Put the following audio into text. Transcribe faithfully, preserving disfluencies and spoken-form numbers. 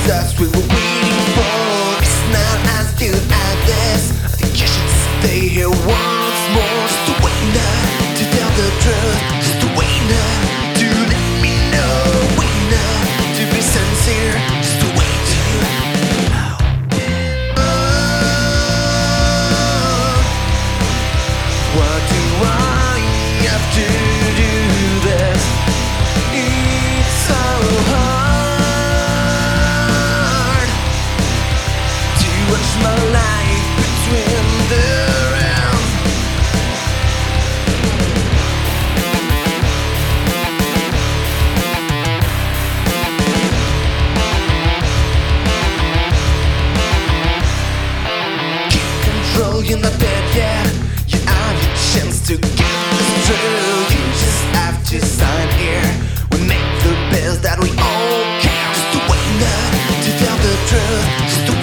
That's what we're waiting for. It's not as good as this. I think you should stay here once more. Just wait now to tell the truth. Just wait now to let me know. Wait now to be sincere. Just wait to oh. Why do I have to do this? It's so hard. Watch my life between the realms. Keep control, you're not dead yet. You have your chance to get this through. You just have to sign here. We make the best that we all can. Just wait now to tell the truth. Just